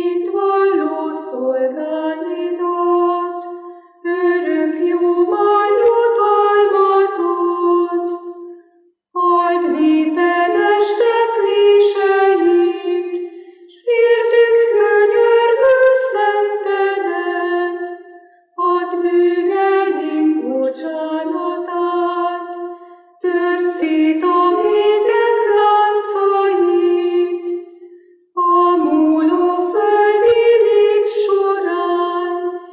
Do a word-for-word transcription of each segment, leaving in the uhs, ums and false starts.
mint valló szolgáidat, örök jóval jutalmazott. Add néped estekléseit, s értük könyörgő szentedet, add bűneink bocsánatát, törd szét a vétek láncait, a múló földi lég során,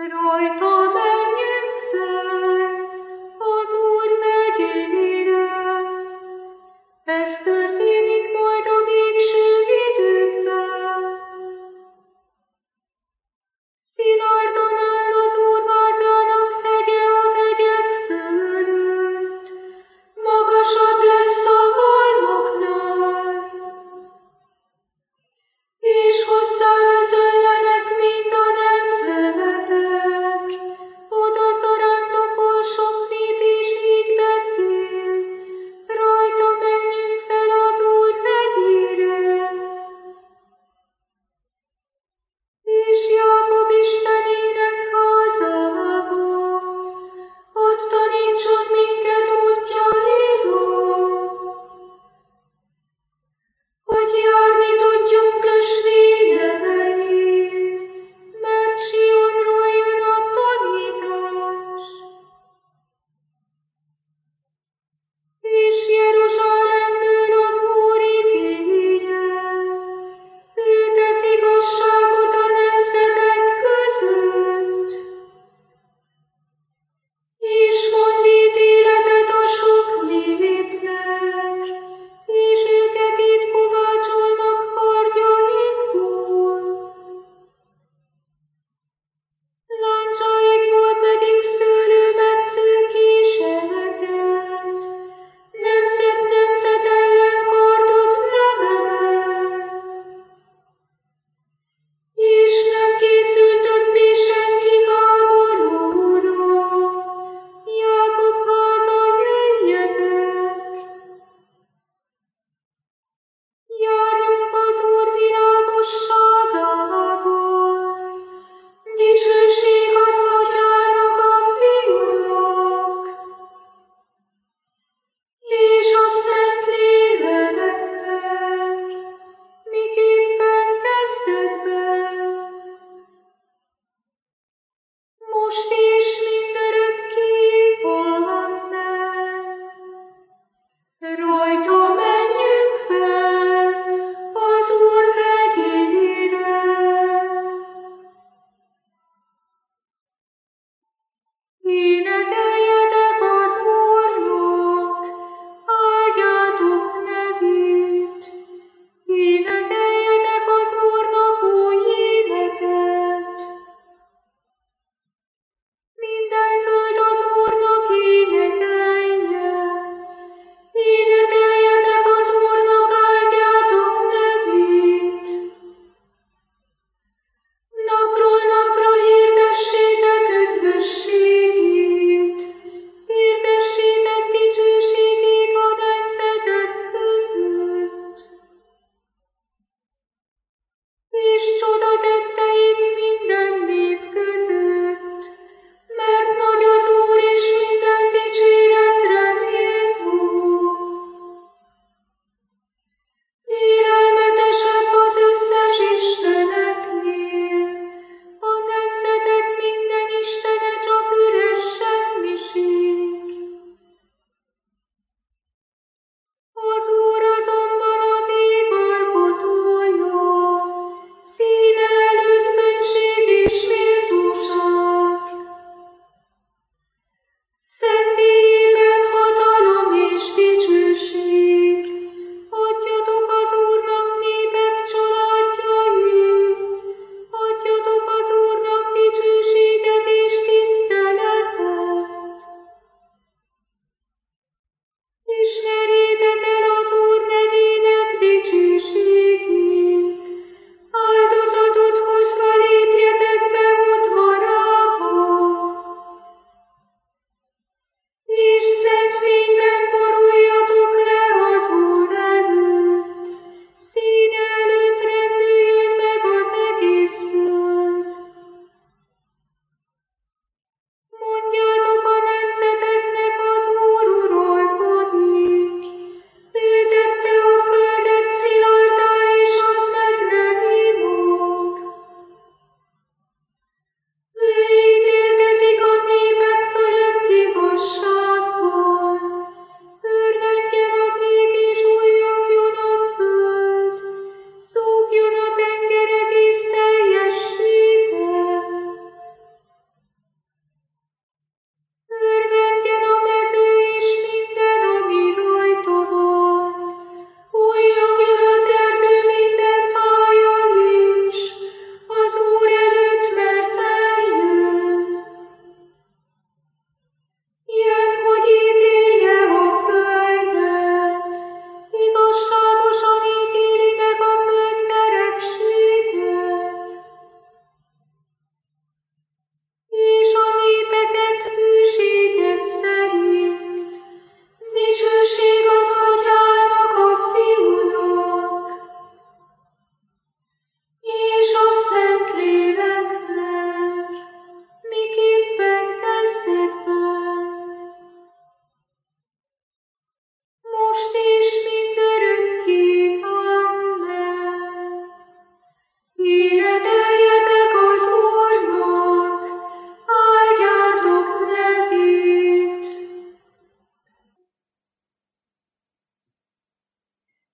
Rajta menjünk fel az Úr megyére. Ez történik majd a végső időkben. Szilárdan áll az Úr vázának hegye a hegyek fölött, magasabb lesz a halmoknál, és hozzá özönlenek mind a nemzetek.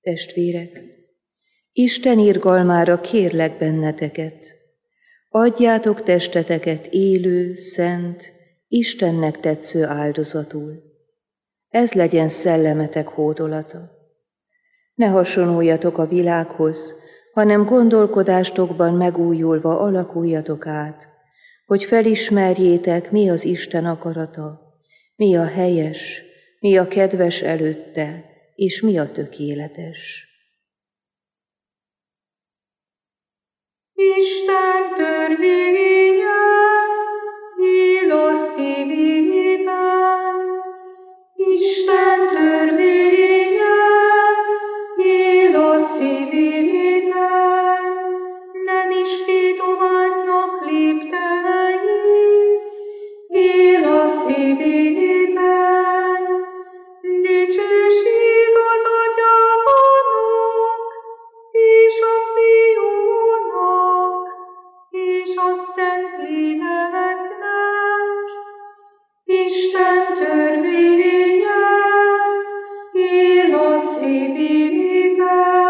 Testvérek, Isten irgalmára kérlek benneteket, adjátok testeteket élő, szent, Istennek tetsző áldozatul. Ez legyen szellemetek hódolata. Ne hasonuljatok a világhoz, hanem gondolkodástokban megújulva alakuljatok át, hogy felismerjétek, mi az Isten akarata, mi a helyes, mi a kedves előtte, és mi a tökéletes. Isten törvénye nyilas szívében, Isten törvénye nyilas szívében, nem is tétováznak léptei, nyilas szívében, dicsőség az Atyának, és a Fiúnak, és a Szentléleknek, Isten törvénye él a szívében.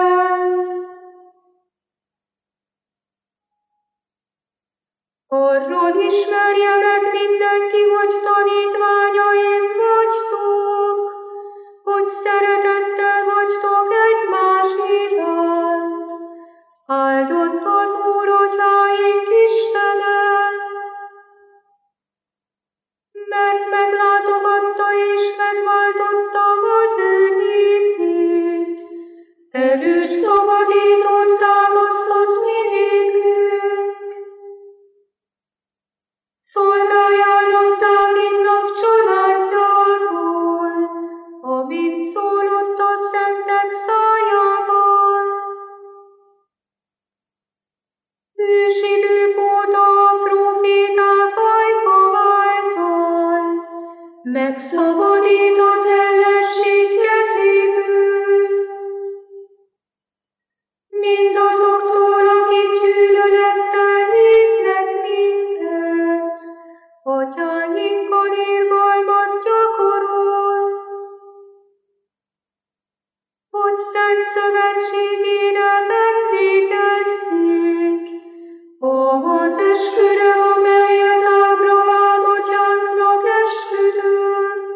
Arról ismerje meg mindenki, hogy tanítványaim vagytok, hogy szeretettel vagytok egymás iránt. Áldott az Úr, Atyáink Istene, mert meglátogatta és megváltotta az ő népét. Erős szabadítót támasztott mi nékünk. Szolgájának Dávidnak családjából, amint szólott a szentek szájában. Ősidők óta a próféták ajka által megszabadít az ellenség kezéből. Mindazoktól, akik gyűlölettel néznek minket, Atyáinkkal irgalmat gyakorol, hogy szent szövetségére emlékezzék, ahhoz esküre, amelyet Ábrahám atyánknak esküdött,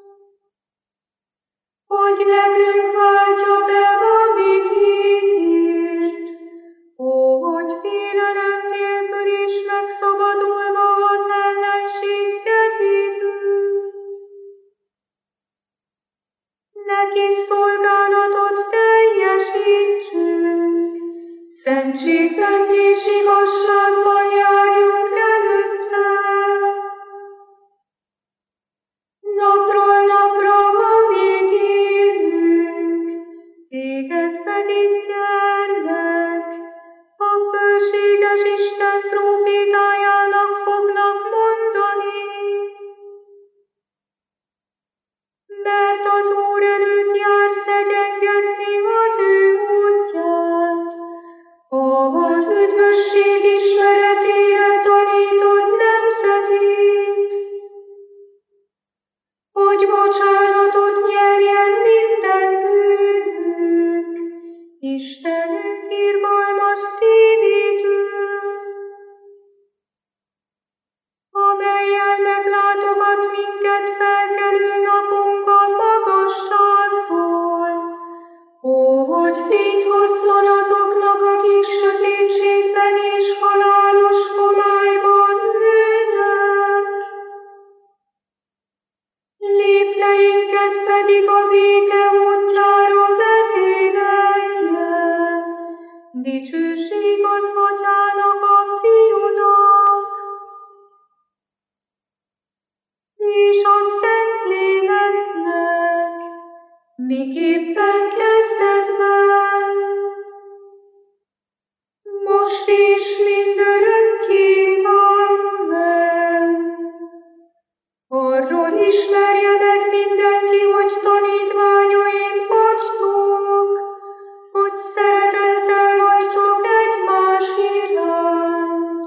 hogy nekünk váltja be, amit ígért, ó, hogy félelem nélkül is megszabadulva az ellenség kezéből. Neki szolgálatot teljesítsünk, szentségben és igazságban járjunk előtte. Napról napra, amíg élünk, téged pedig kérlek, a fölséges Isten prófétájának fognak mondani. Mert az Úr előtt jársz egyengetni az ő útját, ahhoz üdvösség ismeretére tanított nemzetét, hogy bocsánatot nyerjen minden bűnünk, Istenünk irgalmas szívétől, amellyel meglátogat minket felkelő napunkat magasságból, ó, hogy fényt hozzon azoknak, akik sötétségben és halálos homályban ülnek. Lépteinket pedig a béke útjára vezérelje. Dicsőség az Atyának, a Fiúnak, és a Szentléleknek, miképpen kezdetben, most is mindörökké. Amen. Arról ismerje meg mindenki, hogy tanítványaim vagytok, hogy szeretettel vagytok egymás iránt.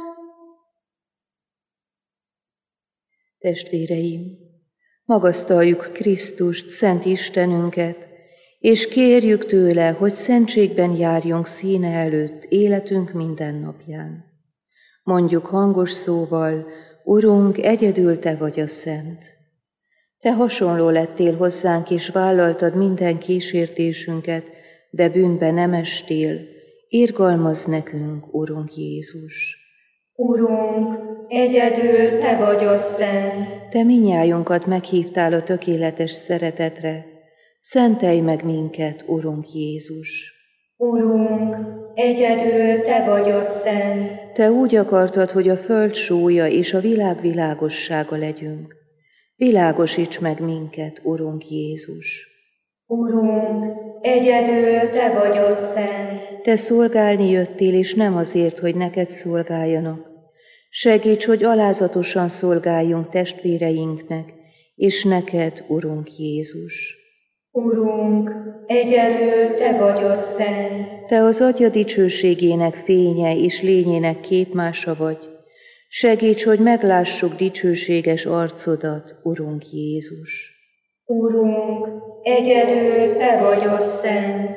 Testvéreim, magasztaljuk Krisztust, Szent Istenünket, és kérjük tőle, hogy szentségben járjunk színe előtt életünk minden napján. Mondjuk hangos szóval, Urunk, egyedül Te vagy a szent. Te hasonló lettél hozzánk, és vállaltad minden kísértésünket, de bűnbe nem estél. Irgalmazz nekünk, Urunk Jézus. Urunk, egyedül Te vagy a szent. Te minnyájunkat meghívtál a tökéletes szeretetre. Szentelj meg minket, Urunk Jézus. Urunk, egyedül Te vagy a szent. Te úgy akartad, hogy a föld sója és a világ világossága legyünk. Világosíts meg minket, Urunk Jézus. Urunk, egyedül Te vagy a szent. Te szolgálni jöttél, és nem azért, hogy neked szolgáljanak. Segíts, hogy alázatosan szolgáljunk testvéreinknek, és neked, Urunk Jézus. Urunk, egyedül Te vagy a szent. Te az Atya dicsőségének fénye és lényének képmása vagy. Segíts, hogy meglássuk dicsőséges arcodat, Urunk Jézus. Urunk, egyedül Te vagy a szent.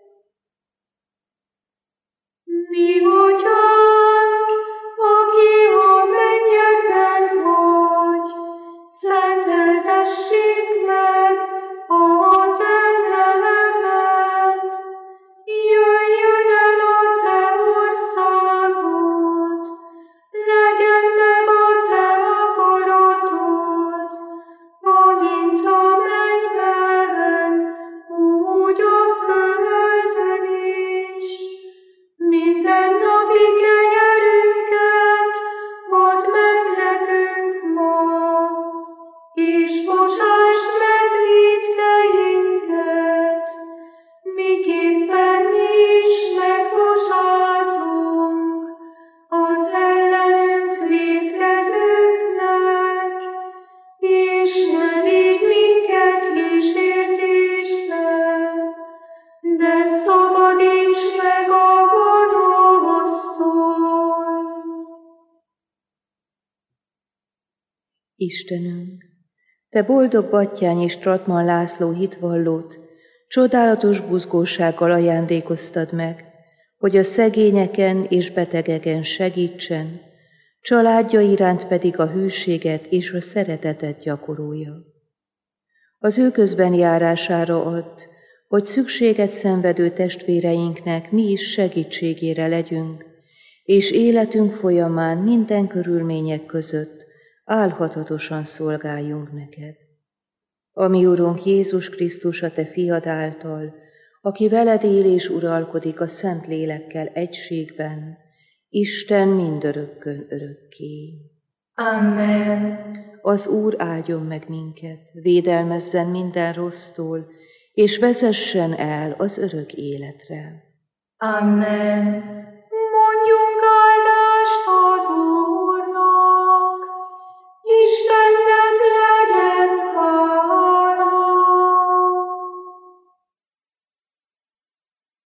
Mi Atyánk, aki a mennyekben vagy, szenteltessék meg a Te neved. Jöjjön el a Te országod, legyen meg a Te akaratod, amint a mennyben, úgy a földön is. Mindennapi kenyerünket add meg nekünk ma, és bocsásd meg vétkeinket, miképpen mi is megbocsátunk az ellenünk vétkezőknek, és ne vigy minket kísértésbe, de szabadíts meg a gonosztól. Istenünk, Te boldog Batthyány és Trattmann László hitvallót csodálatos buzgósággal ajándékoztad meg, hogy a szegényeken és betegeken segítsen, családja iránt pedig a hűséget és a szeretetet gyakorolja. Az ő közben járására add, hogy szükséget szenvedő testvéreinknek mi is segítségére legyünk, és életünk folyamán minden körülmények között álhatatosan szolgáljunk neked. A mi Urunk Jézus Krisztus a Te fiad által, aki veled él és uralkodik a Szent Lélekkel egységben, Isten mindörökkön örökké. Amen. Az Úr áldjon meg minket, védelmezzen minden rossztól, és vezessen el az örök életre. Amen.